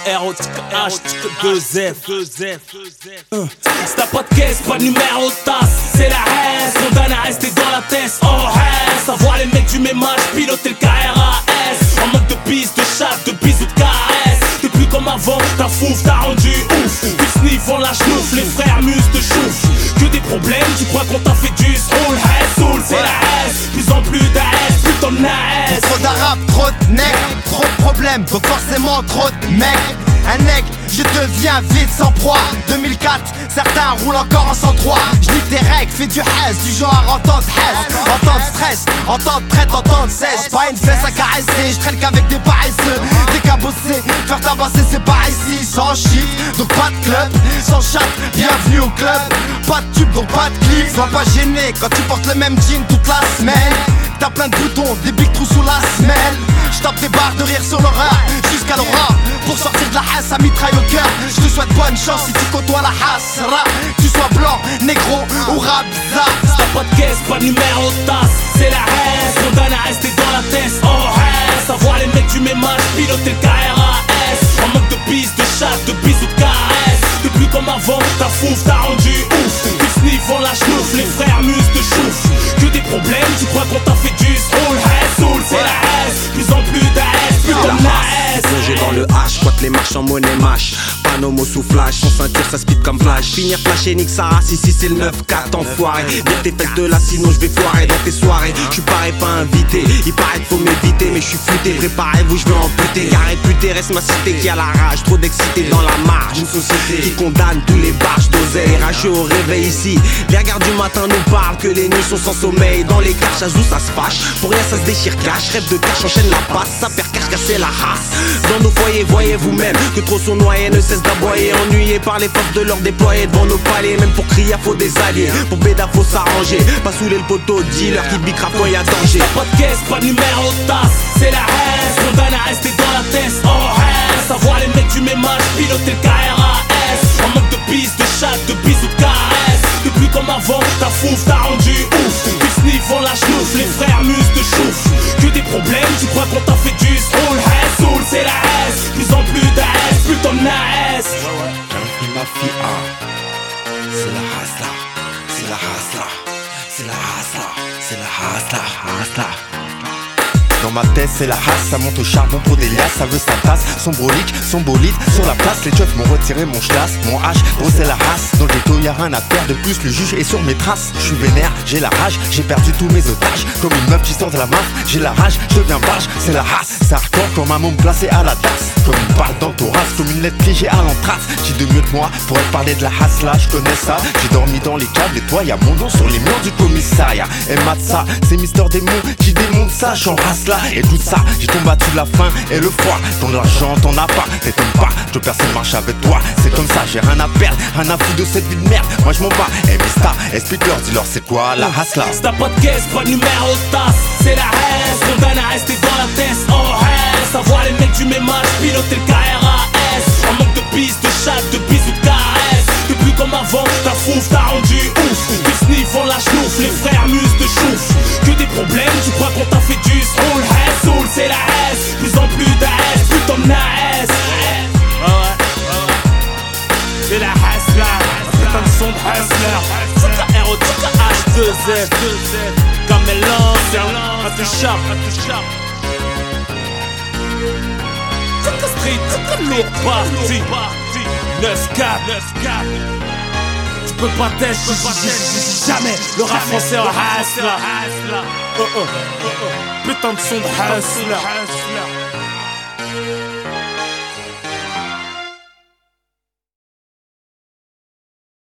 R-O-H-2-F. Si t'as pas de caisse, pas de numéro de tasse, c'est la haine. Condamné à rester dans la tête, oh haine. Savoir les mecs du même âge, piloter le KRAS. En mode de piste, de chatte, de bisous, de caresses. T'es plus comme avant, ta fouf t'a rendu ouf. Tu sniff, on la chnouf, les frères mus te chouf. Que des problèmes, tu crois qu'on t'a fait du soul. Soul, c'est la S, plus en plus d'AS, plus ton AS. Trop d'arabes, trop de nègres, trop de problèmes, donc forcément trop de mecs. Un nègre, je deviens vite sans proie. 2004, certains roulent encore en 103. J'nique des règles, fais du haise, du genre entente haise. Entente stress, entente traite, entente sèche. Pas une fesse à caresser, je traîne qu'avec des paresseux. Des cabossés, faire tabasser c'est pas ici. Sans chiffre, donc pas de club. Sans chatte, bienvenue au club. Pas de tube, donc pas de clip. Sois pas gêné quand tu portes le même jean toute la semaine. T'as plein de boutons, des big trous sous la semelle. J'tape des barres de rire sur l'horreur jusqu'à l'aura. Pour sortir de la hasse à mitraille au cœur. Je te souhaite bonne chance si tu côtoies la hassera. Tu sois blanc, négro ou rabza. Si t'as pas de caisse, pas de numéro de tasse, c'est la haine. Condamné à rester dans la tête, oh haine. Savoir les mecs du même âge, piloter le KRAS. En manque de piste, de chatte, de bisous, de caresses. T'es plus comme avant, ta fouf t'a rendu ouf. Tu sniff, on la chnouf, les frères mus te chouf. Que des problèmes, tu crois qu'on t'a fait du soul. Soul, c'est la S, plus en plus d'AS, plus ton AS. Plongé dans le H, quoique les marches en monnaie mâche. Panomo sous flash, son ceinture ça speed comme flash. Finir flash et nique sa race, ici c'est le 9-4 enfoiré. Dire tes fêtes de là, sinon je vais foirer dans tes soirées. J'suis pareil pas invité, il paraît qu'il faut m'éviter. Mais j'suis futé, préparez-vous, j'vais amputer. Car réputé reste ma cité qui a la rage. Trop d'excité dans la marge, une société qui condamne tous les barges d'oseille. Rageux au réveil ici, les regards du matin nous parlent que les nuits sont sans sommeil. Dans les caches, à où ça se fâche, pour rien ça se déchire cache. Rêve de cache, enchaîne la passe, ça perd cache, casser la race. Dans nos foyers, voyez vous-même que trop sont noyés, ne cessent d'aboyer. Ennuyés par les forces de l'ordre déployées devant nos palais. Même pour crier, faut des alliés. Pour Béda, faut s'arranger. Pas saouler le poteau, dealer qui bicra quand y'a danger. Pas de caisse, pas de numéro de tasse, c'est la haine. Condamné à rester dans la tête, oh haine. Savoir les mecs du même âge, piloter le KRAS. En manque de piste, de chatte, de bisous, de caresses. T'es plus comme avant, ta fouf t'a rendu ouf. Tu sniff, on la chnouf, les frères mus te chouf. Que des problèmes, tu crois qu'on t'a fait du soul. Soul, c'est la S, plus en plus d'AS, plus ton AS. J'infile ma fille, c'est la race là, c'est la race là, c'est la race là, c'est la race là, race là. Dans ma tête c'est la race, ça monte au charbon pour des liasses. Ça veut sa tasse, son brolique, son bolide. Sur la place, les keufs m'ont retiré mon schlass. Mon H, gros c'est la race. Dans le ghetto y'a rien à faire de plus, le juge est sur mes traces. Je suis vénère, j'ai la rage, j'ai perdu tous mes otages. Comme une meuf qui sort de la main, j'ai la rage, je deviens barge. C'est la race, c'est hardcore comme un môme placé à la tasse. Comme une balle dans ton race, comme une lettre piégée à l'entrace. J'ai de mieux que moi, pourrais parler de la race là, je connais ça. J'ai dormi dans les câbles et toi y'a mon nom sur les murs du commissariat. Et Matza, c'est Mister Démon qui démonte ça, j'en race là. Et tout ça, j'ai combattu la faim et le froid. Ton argent, t'en as pas, t'étonnes pas. Je personne marche avec toi, c'est comme ça, j'ai rien à perdre. Rien à foutre de cette vie de merde, moi je m'en bats. Et Mista, explique-leur, dis-leur c'est quoi la race là. Si t'as pas de caisse, pas de numéro de tasse, c'est la haine. Condamné à rester dans la tête, oh haine. Savoir les mecs du même âge, piloter le KRAS. En manque de piste, de chatte, de bisous, de caresses. T'es plus comme avant, ta fouf t'a rendu ouf. Tu sniff, on la chnouf, les frères mus te chouf. Que des problèmes, tu crois qu'on t'a fait du soul. Soul, c'est la S, plus en plus d'AS, plus ton AS. C'est la hustler, putain de son de hustler. C'est la R-O-H-2-F. Comme elle lance, intouchable. C'est la street, c'est la lourde partie. 9-4. Tu peux pas tester, jamais le rap français en hustler. Putain de son de hustler.